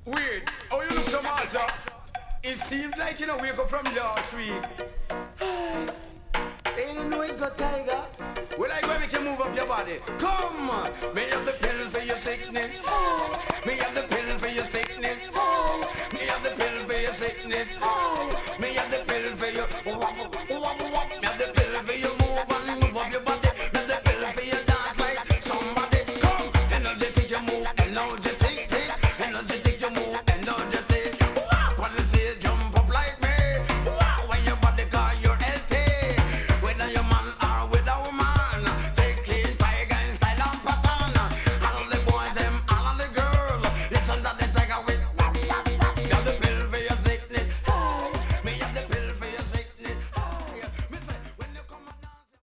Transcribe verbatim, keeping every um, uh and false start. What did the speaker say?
Wait, oh you look so master. It seems like you know wake up from last week. They didn't know it got tiger. Well, I go make you move up your body. Come, may have the pill for your sickness. May have